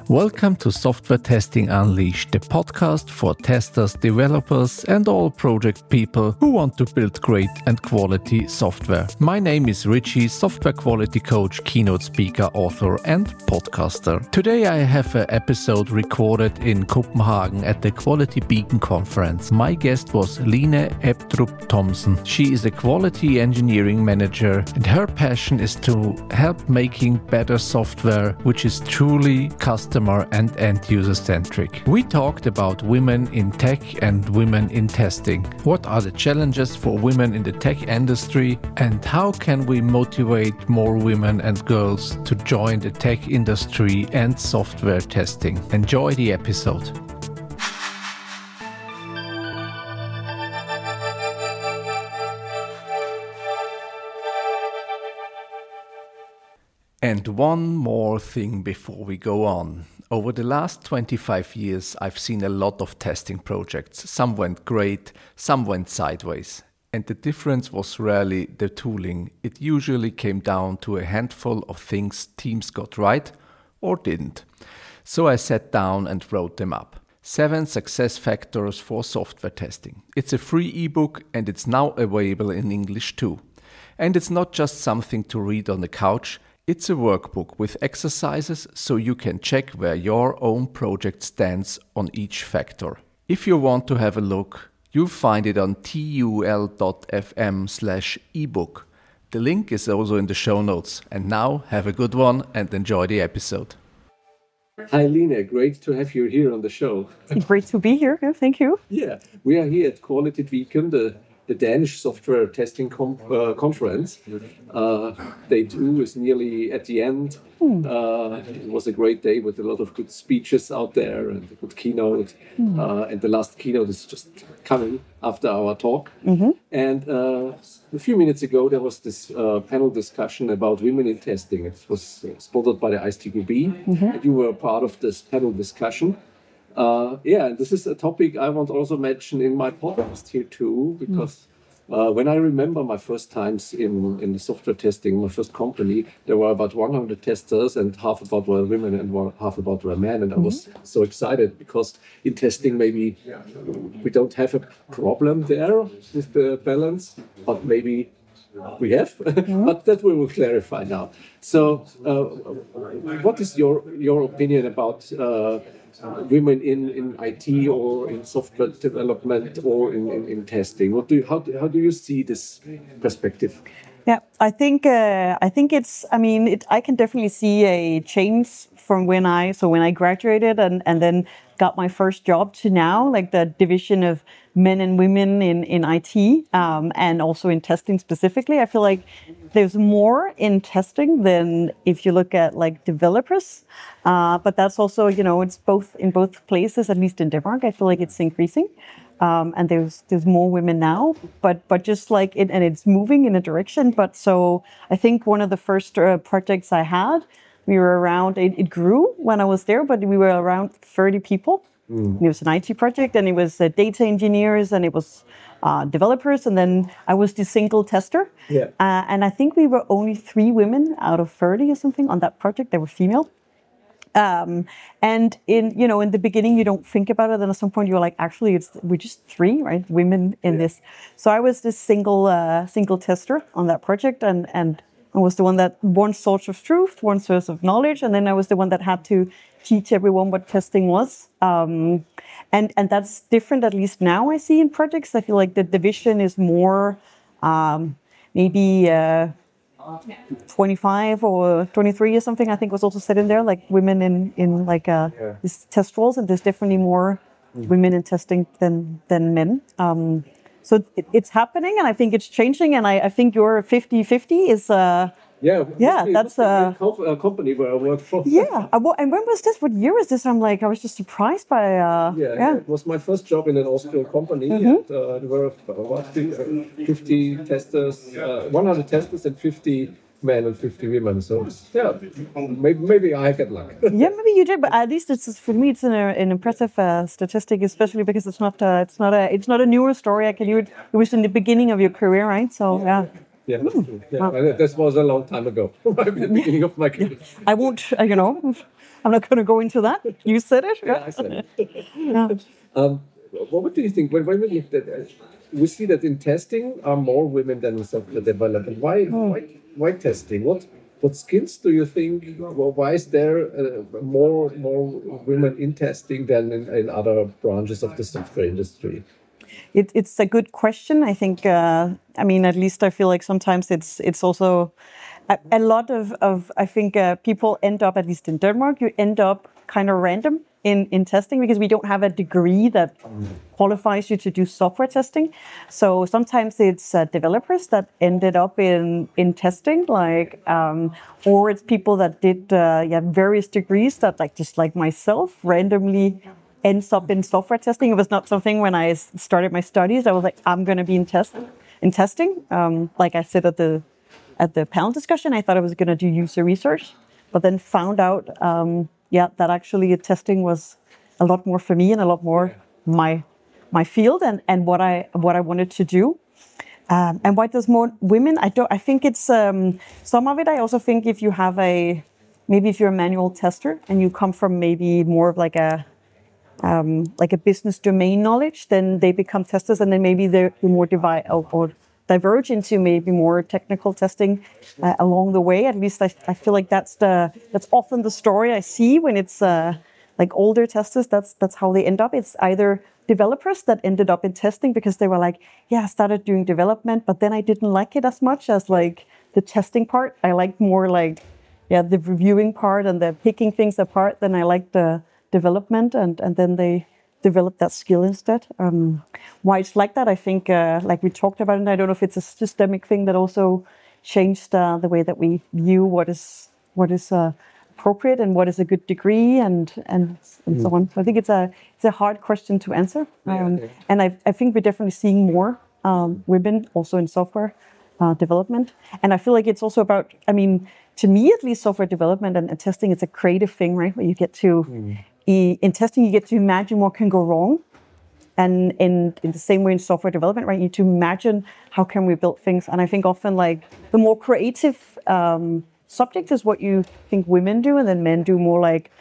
Welcome to Software Testing Unleashed, the podcast for testers, developers, and all project people who want to build great and quality software. My name is Richie, software quality coach, keynote speaker, author, and podcaster. Today I have an episode recorded in Copenhagen at the Quality Beacon conference. My guest was Line Ebdrup Thomsen. She is a quality engineering manager, and her passion is to help making better software, which is truly customer and end-user centric. We talked about women in tech and women in testing. What are the challenges for women in the tech industry, and how can we motivate more women and girls to join the tech industry and software testing? Enjoy the episode. And one more thing before we go on. Over the last 25 years, I've seen a lot of testing projects. Some went great, some went sideways. And the difference was rarely the tooling. It usually came down to a handful of things teams got right or didn't. So I sat down and wrote them up. 7 success factors for software testing. It's a free ebook and it's now available in English too. And it's not just something to read on the couch. It's a workbook with exercises so you can check where your own project stands on each factor. If you want to have a look, you'll find it on tul.fm/ebook. The link is also in the show notes. And now have a good one and enjoy the episode. Hi Line, great to have you here on the show. Great to be here, thank you. Yeah, we are here at Quality Beacon, the Danish software testing conference. Day 2 is nearly at the end. It was a great day with a lot of good speeches out there and a good keynote. And the last keynote is just coming after our talk. And a few minutes ago, there was this panel discussion about women in testing. It was sponsored by the ISTQB. And you were part of this panel discussion. And this is a topic I want to also mention in my podcast here too, because when I remember my first times in the software testing, my first company, there were about 100 testers and half about were women and half about were men. And I was so excited because in testing, maybe we don't have a problem there with the balance, but maybe we have, but that we will clarify now. So what is your opinion about women in IT or in software development or in testing? How do you see this perspective? Yeah, I think it's. I can definitely see a change from when I graduated and then got my first job to now, like the division of men and women in IT and also in testing specifically. I feel like there's more in testing than if you look at like developers. But that's also, it's both in both places, at least in Denmark. I feel like it's increasing. And there's more women now, but just like it, and it's moving in a direction. But so I think one of the first projects I had, we were around, it grew when I was there, but we were around 30 people. It was an IT project, and it was data engineers, and it was developers, and then I was the single tester. And I think we were only 3 women out of 30 or something on that project. They were female. And in the beginning, you don't think about it. Then at some point, you're like, actually, we're just 3, right? Women in this. So I was this single tester on that project, and I was the one that one source of truth, one source of knowledge, and then I was the one that had to teach everyone what testing was. And that's different, at least now I see in projects. I feel like the division is more maybe 25 or 23 or something, I think was also said in there, like women in like these test roles, and there's definitely more women in testing than men. So it's happening, and I think it's changing, and I think your 50-50 is... that's a company where I work for. And when was this? What year is this? I was just surprised by... It was my first job in an Austrian company, and there were about 50 testers, 100 testers and 50 men and 50 women. So maybe I had luck. Maybe you did, but at least for me it's an impressive statistic, especially because it's not a newer story. It was in the beginning of your career, right? So That's true. Wow. This was a long time ago, at the beginning of my career. I won't, I'm not going to go into that. You said it. Yeah, I said it. Yeah. What do you think? When we look at, we see that in testing are more women than in software development. Why testing? What skills do you think? Well, why is there more women in testing than in other branches of the software industry? It's a good question. I think. I mean, at least I feel like sometimes it's also a lot of I think people end up, at least in Denmark, you end up kind of random in testing because we don't have a degree that qualifies you to do software testing. So sometimes it's developers that ended up in testing, like, or it's people that did various degrees that, like, just like myself, randomly ends up in software testing. It was not something when I started my studies I was like, I'm going to be in testing. Like I said at the panel discussion, I thought I was going to do user research, but then found out, that actually testing was a lot more for me and a lot more my field and what I wanted to do. And why there's more women, I think it's some of it. I also think if you have if you're a manual tester and you come from maybe more of like a business domain knowledge, then they become testers, and then maybe they're more diverge into maybe more technical testing along the way. At least I feel like that's often the story I see when it's like older testers. That's how they end up. It's either developers that ended up in testing because they were like, I started doing development, but then I didn't like it as much as like the testing part. I liked more like the reviewing part and the picking things apart than I liked the development, and then they develop that skill instead. Why it's like that, I think, like we talked about, and I don't know if it's a systemic thing that also changed the way that we view what is appropriate and what is a good degree and so on. So I think it's a hard question to answer, and I think we're definitely seeing more women also in software development, and I feel like it's also about, I mean, to me at least, software development and testing, it's a creative thing, right? Where you get to in testing, you get to imagine what can go wrong. And in the same way in software development, right, you need to imagine how can we build things. And I think often like the more creative subject is what you think women do, and then men do more like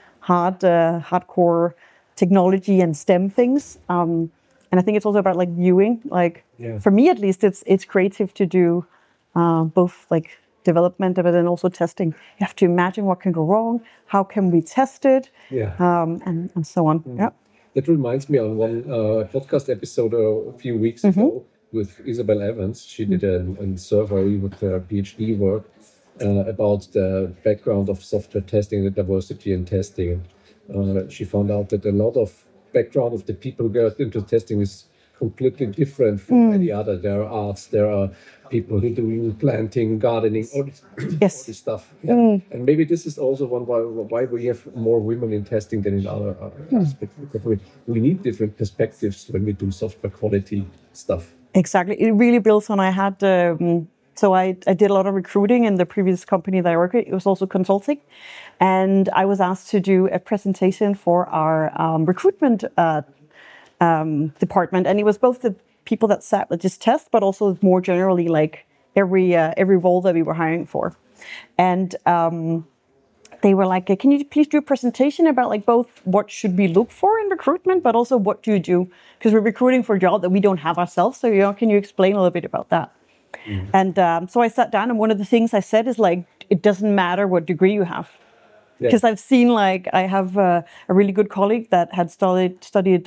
hardcore technology and STEM things. And I think it's also about like viewing. Like for me at least, it's creative to do both like development, but then also testing. You have to imagine what can go wrong, how can we test it, and so on. Yeah. That reminds me of one podcast episode a few weeks ago with Isabel Evans. She did a survey with her PhD work about the background of software testing and diversity in testing. She found out that a lot of background of the people who got into testing is completely different from any other. There are arts, there are people who are doing planting, gardening, all this stuff. And maybe this is also one why we have more women in testing than in other aspects. Because we need different perspectives when we do software quality stuff. Exactly. It really builds on I had... So I did a lot of recruiting in the previous company that I worked with. It was also consulting. And I was asked to do a presentation for our recruitment department. And it was both the people that sat with this test, but also more generally like every role that we were hiring for. And they were like, can you please do a presentation about like both what should we look for in recruitment, but also what do you do? Because we're recruiting for a job that we don't have ourselves. So, can you explain a little bit about that? And so I sat down, and one of the things I said is like, it doesn't matter what degree you have. Because I've seen like, I have a really good colleague that had studied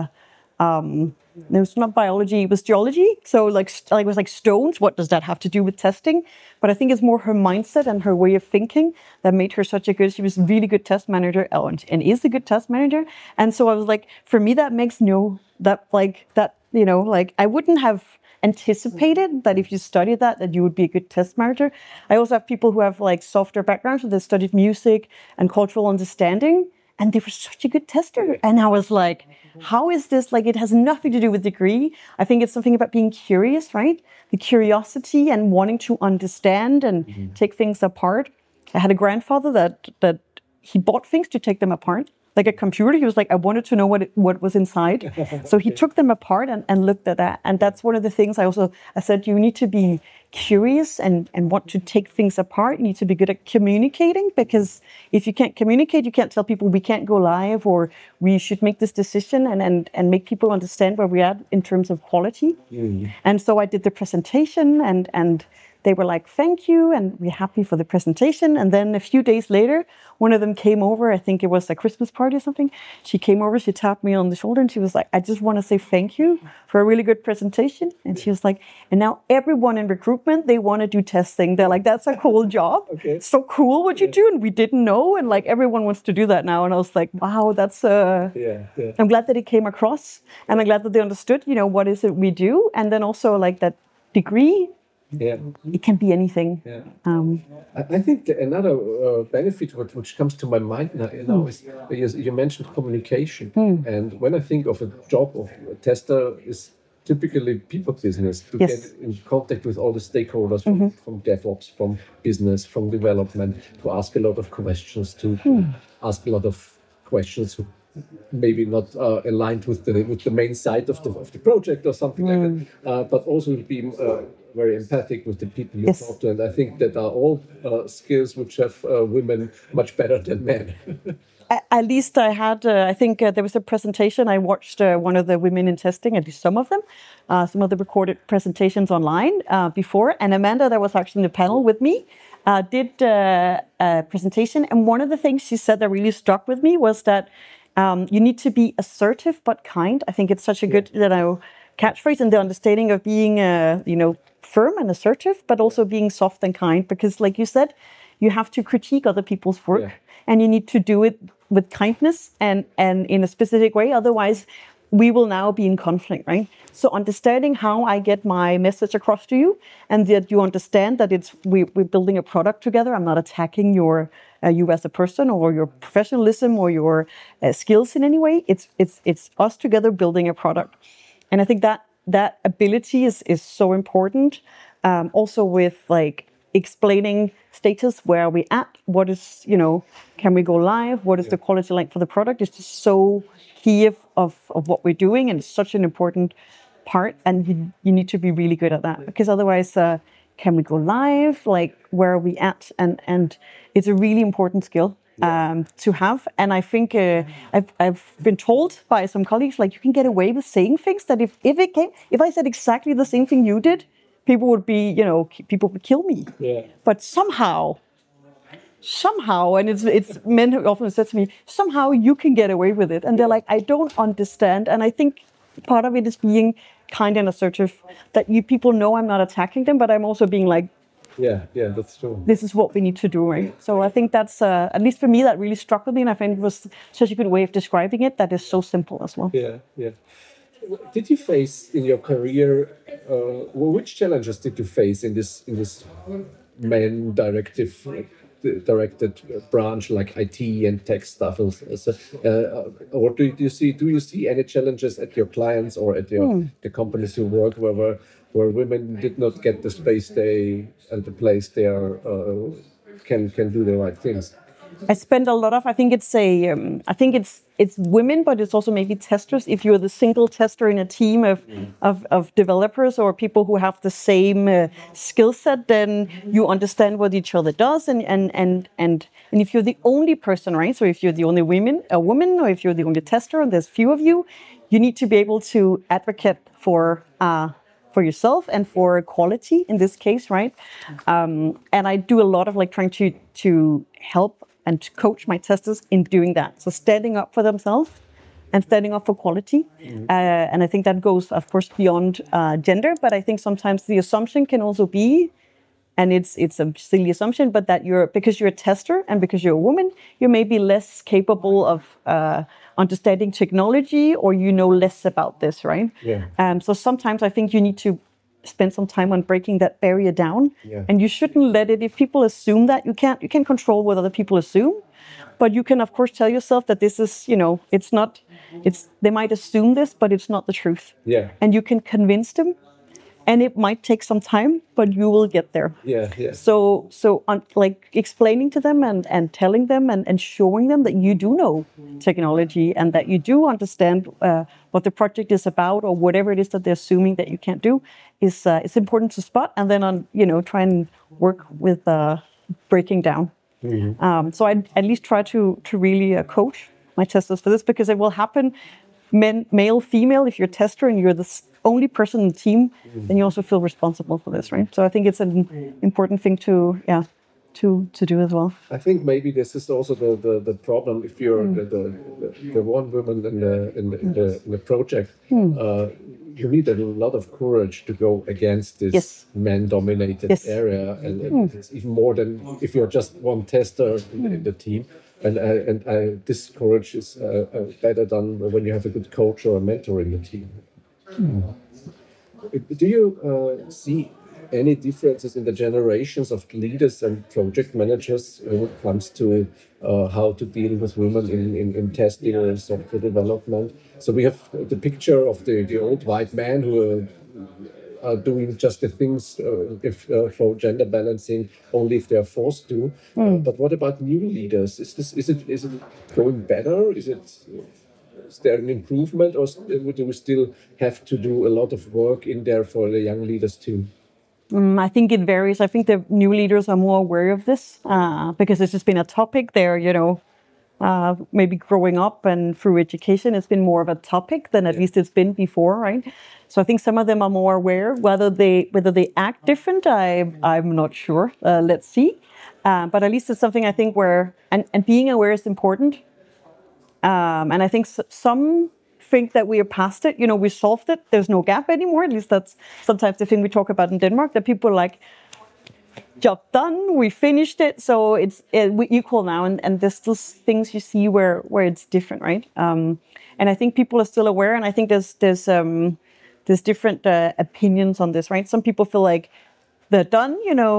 no, it's not biology, it was geology. So like it was like stones, what does that have to do with testing? But I think it's more her mindset and her way of thinking that made her such a good, she was a really good test manager and is a good test manager. And so I was like, for me, that makes I wouldn't have anticipated that if you studied that you would be a good test manager. I also have people who have like software backgrounds, so they studied music and cultural understanding, and they were such a good tester. And I was like, how is this? Like, it has nothing to do with degree. I think it's something about being curious, right? The curiosity and wanting to understand and take things apart. I had a grandfather that he bought things to take them apart. like a computer. He was like, I wanted to know what was inside. So he took them apart and looked at that. And that's one of the things I said, you need to be curious and want to take things apart. You need to be good at communicating, because if you can't communicate, you can't tell people we can't go live, or we should make this decision and make people understand where we're at in terms of quality. And so I did the presentation, and they were like, thank you, and we're happy for the presentation. And then a few days later, one of them came over, I think it was a Christmas party or something. She came over, she tapped me on the shoulder, and she was like, I just want to say thank you for a really good presentation. And she was like, and now everyone in recruitment, they want to do testing. They're like, that's a cool job. Okay. It's so cool what you do, and we didn't know, and like everyone wants to do that now. And I was like, wow, that's I'm glad that it came across, and I'm glad that they understood, what is it we do. And then also like that degree, it can be anything. I think another benefit which comes to my mind now is you mentioned communication. And when I think of a job of a tester, is typically people business, to get in contact with all the stakeholders from DevOps, from business, from development, to ask a lot of questions, to ask a lot of questions maybe not aligned with the main side of the project or something like that, but also be very empathic with the people you talk to. And I think that are all skills which have women much better than men. At least I had, I think there was a presentation. I watched one of the women in testing, at least some of them, some of the recorded presentations online before. And Amanda, that was actually in the panel with me, did a presentation. And one of the things she said that really struck with me was that you need to be assertive but kind. I think it's such a good catchphrase, and the understanding of being, firm and assertive, but also being soft and kind. Because like you said, you have to critique other people's work, and you need to do it with kindness and in a specific way. Otherwise, we will now be in conflict, right? So understanding how I get my message across to you, and that you understand that we're building a product together. I'm not attacking you as a person or your professionalism or your skills in any way. It's us together building a product. And I think that ability is so important. Also with like explaining status, where are we at? What is, can we go live? What is the quality like for the product? It's just so key of what we're doing, and it's such an important part. And you need to be really good at that, because otherwise, can we go live? Like, where are we at? And it's a really important skill to have. And I think I've been told by some colleagues, like, you can get away with saying things that if I said exactly the same thing you did, people would kill me. But somehow, and it's men who often said to me, somehow you can get away with it. And they're like, I don't understand. And I think part of it is being kind and assertive, that people know I'm not attacking them, but I'm also being like, that's true. This is what we need to do, right? So I think that's, at least for me, that really struck with me, and I think it was such a good way of describing it that is so simple as well. Did you face in your career, which challenges did you face in this main directed branch like IT and tech stuff? Or do you see any challenges at your clients or at the companies you work where women did not get the space and the place they can do the right things? I spend a lot of, I think it's women, but it's also maybe testers. If you're the single tester in a team of developers or people who have the same skill set, then you understand what each other does. And if you're the only person, right? So if you're the only woman, or if you're the only tester and there's few of you, you need to be able to advocate for yourself and for quality in this case, right? And I do a lot of like trying to help and to coach my testers in doing that. So standing up for themselves and standing up for quality. And I think that goes, of course, beyond gender. But I think sometimes the assumption can also be, and it's a silly assumption, but that because you're a tester and because you're a woman, you may be less capable of understanding technology, or less about this, right? So sometimes I think you need to spend some time on breaking that barrier down. And you shouldn't let it, if people assume that, you can't control what other people assume, but you can of course tell yourself that this is, they might assume this, but it's not the truth. And you can convince them, and it might take some time, but you will get there. So like explaining to them and telling them and showing them that you do know, technology, and that you do understand what the project is about, or whatever it is that they're assuming that you can't do, is it's important to spot, and then try and work with breaking down. So I at least try to really coach my testers for this, because it will happen, male, female. If you're a tester and you're the only person in the team, then you also feel responsible for this, right? So I think it's an important thing to do as well. I think maybe this is also the problem if you're the one woman in the project. You need a lot of courage to go against this man-dominated area, and it's even more than if you're just one tester in the team. And this courage is better done when you have a good coach or a mentor in the team. Do you see any differences in the generations of leaders and project managers when it comes to how to deal with women in testing or software development? So we have the picture of the old white men who are doing just the things for gender balancing only if they are forced to. But what about new leaders? Is it going better? Is there an improvement, or do we still have to do a lot of work in there for the young leaders too? I think it varies. I think the new leaders are more aware of this because it's just been a topic there, maybe growing up and through education, it's been more of a topic than at least it's been before, right? So I think some of them are more aware. Whether they act different, I'm not sure. Let's see. But at least it's something I think and being aware is important. And I think some think that we are past it. We solved it. There's no gap anymore. At least that's sometimes the thing we talk about in Denmark, that people are like, job done, we finished it, so we equal now. And there's still things you see where it's different, right? And I think people are still aware, and I think there's different opinions on this, right? Some people feel like they're done,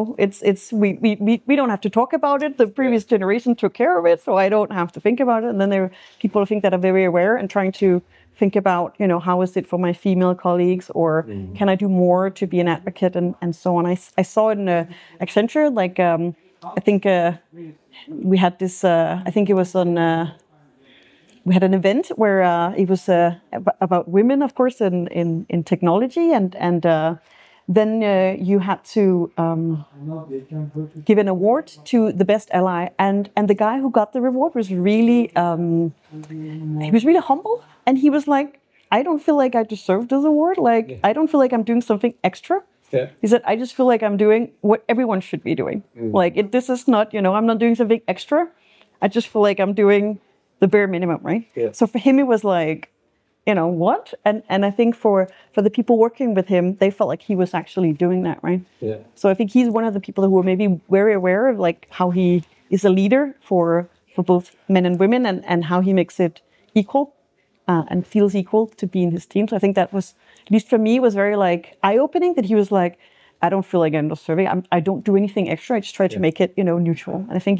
we don't have to talk about it. The previous generation took care of it, so I don't have to think about it. And then there are people I think that are very aware and trying to think about, how is it for my female colleagues, or can I do more to be an advocate, and so on. I saw it in Accenture, like I think we had this. I think it was on. We had an event where it was about women, of course, in technology, and then you had to give an award to the best ally, and the guy who got the reward was really humble, and he was like, I don't feel like I deserve this award. Like, I don't feel like I'm doing something extra. Yeah. He said, I just feel like I'm doing what everyone should be doing. Like, this is not, I'm not doing something extra. I just feel like I'm doing the bare minimum, right? Yeah. So for him, it was like, what? And I think for the people working with him, they felt like he was actually doing that, right? Yeah. So I think he's one of the people who are maybe very aware of like how he is a leader for both men and women, and how he makes it equal and feels equal to be in his team. So I think that was, at least for me, was very like eye-opening, that he was like, I don't feel like I'm deserving. I don't do anything extra. I just try to make it, neutral. And I think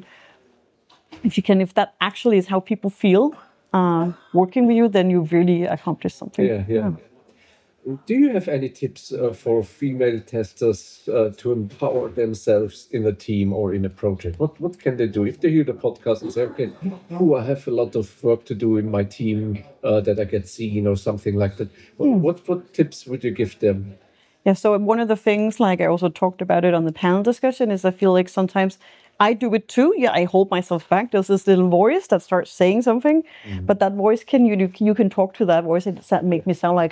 if that actually is how people feel working with you, then you've really accomplished something. Yeah. Do you have any tips for female testers to empower themselves in a team or in a project? What can they do if they hear the podcast and say, okay, I have a lot of work to do in my team that I get seen or something like that? What tips would you give them? Yeah, so one of the things, like I also talked about it on the panel discussion, is I feel like sometimes I do it too. Yeah, I hold myself back. There's this little voice that starts saying something, but that voice you can talk to that voice. It doesn't make me sound like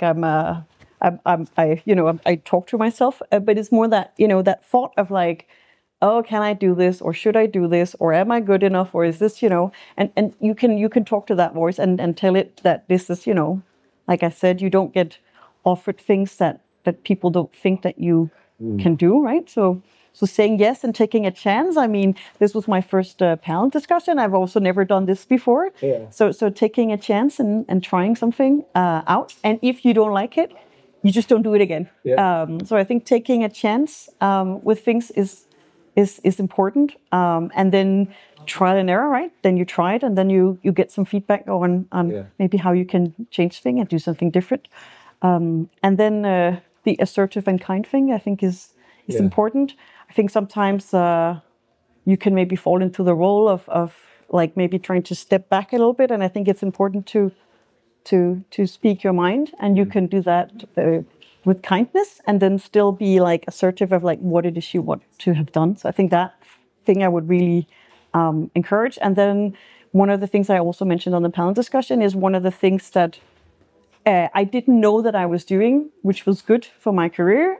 I talk to myself, but it's more that, that thought of like, oh, can I do this, or should I do this, or am I good enough, or is this, and you can talk to that voice and tell it that this is, like I said, you don't get offered things that people don't think that you can do, right? So saying yes and taking a chance. I mean, this was my first panel discussion. I've also never done this before. Yeah. So taking a chance and trying something out. And if you don't like it, you just don't do it again. Yeah. So I think taking a chance with things is important. And then trial and error, right? Then you try it, and then you get some feedback on maybe how you can change things and do something different. And then the assertive and kind thing, I think, is important. I think sometimes you can maybe fall into the role of like maybe trying to step back a little bit. And I think it's important to speak your mind, and you can do that with kindness, and then still be like assertive of like what it is you want to have done. So I think that thing I would really encourage. And then one of the things I also mentioned on the panel discussion is one of the things that I didn't know that I was doing, which was good for my career,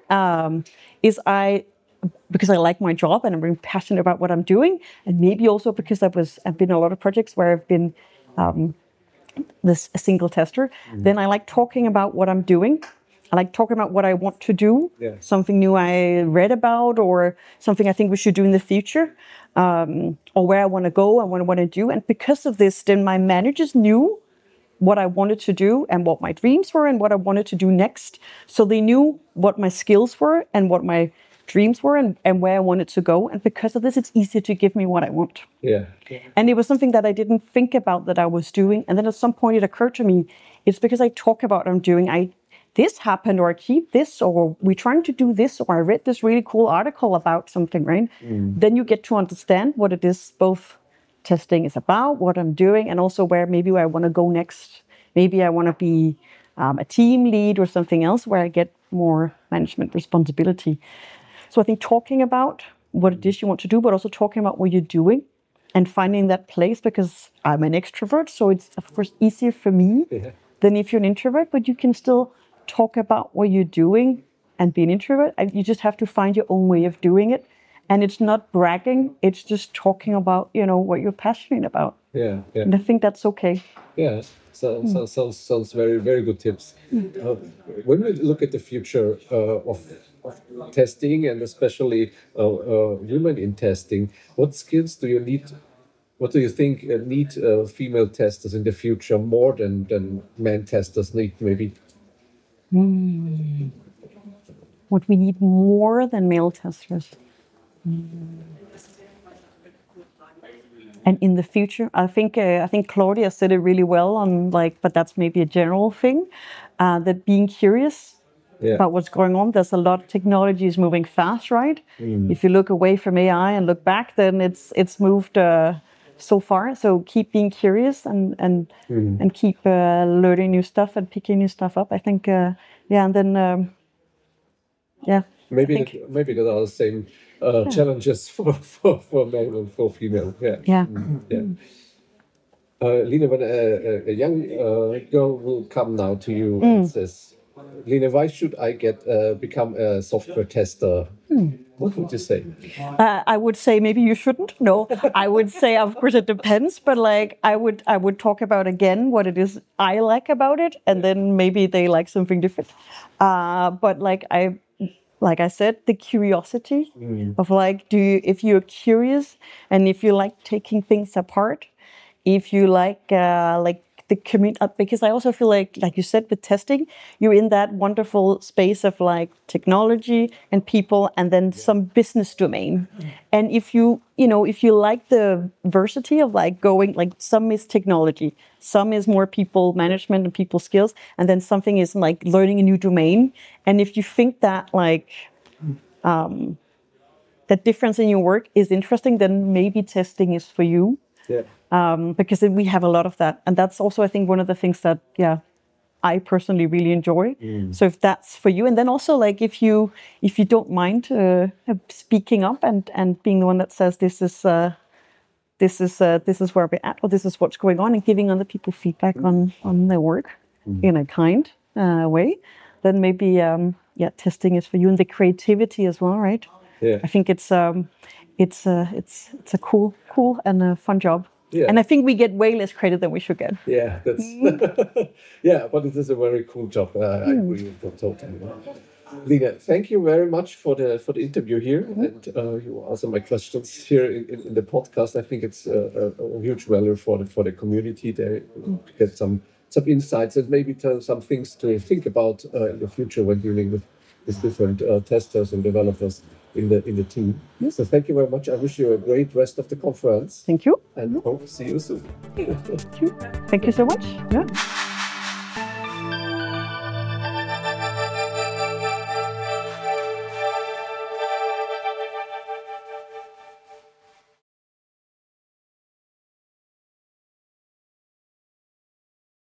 because I like my job and I'm very passionate about what I'm doing, and maybe also because I've been in a lot of projects where I've been this single tester. Then I like talking about what I'm doing. I like talking about what I want to do, something new I read about, or something I think we should do in the future, or where I want to go and what I want to do. And because of this, then my managers knew what I wanted to do and what my dreams were and what I wanted to do next. So they knew what my skills were and what my dreams were and where I wanted to go. And because of this, it's easier to give me what I want. Yeah. And it was something that I didn't think about that I was doing. And then at some point it occurred to me, it's because I talk about what I'm doing. This happened, or I keep this, or we're trying to do this, or I read this really cool article about something, right? Then you get to understand what it is both testing is about, what I'm doing, and also where I want to go next. Maybe I want to be a team lead or something else where I get more management responsibility. So I think talking about what it is you want to do, but also talking about what you're doing and finding that place, because I'm an extrovert, so it's of course easier for me than if you're an introvert, but you can still talk about what you're doing and be an introvert. You just have to find your own way of doing it. And it's not bragging, it's just talking about, what you're passionate about. Yeah. And I think that's okay. Yeah, sounds very, very good tips. When we look at the future of testing, and especially women in testing, what skills do you need? What do you think need female testers in the future more than men testers need, maybe? What we need more than male testers. And in the future, I think Claudia said it really well on but that's maybe a general thing, that being curious about what's going on. There's a lot of technology is moving fast, right? If you look away from AI and look back, then it's moved so far. So keep being curious and keep learning new stuff and picking new stuff up. I think and then Maybe there are the same challenges for male and for female. Line, when a young girl will come now to you and says, Line, why should I become a software tester? What would you say? I would say maybe you shouldn't. No, I would say, of course, it depends. But I would talk about again what it is I like about it, and then maybe they like something different. But like I said, the curiosity of if you're curious and if you like taking things apart, if you like the community, because I also feel like you said, with testing, you're in that wonderful space of technology and people, and then some business domain. And if you like the diversity of going, some is technology, some is more people management and people skills, and then something is learning a new domain. And if you think that that difference in your work is interesting, then maybe testing is for you. Because we have a lot of that, and that's also, I think, one of the things that I personally really enjoy. So if that's for you, and then also if you don't mind speaking up and being the one that says this is where we're at, or this is what's going on, and giving other people feedback on their work in a kind way, then maybe testing is for you, and the creativity as well, right? I think it's a cool and a fun job. And I think we get way less credit than we should get. Yeah, that's but it is a very cool job. I agree with that totally. Line, thank you very much for the interview here, and you answer my questions here in the podcast. I think it's a huge value for the community. They get some insights and maybe some things to think about in the future when dealing with different testers and developers in the team. So thank you very much. I wish you a great rest of the conference. Thank you. And hope to see you soon. Thank you. Thank you so much. Yeah.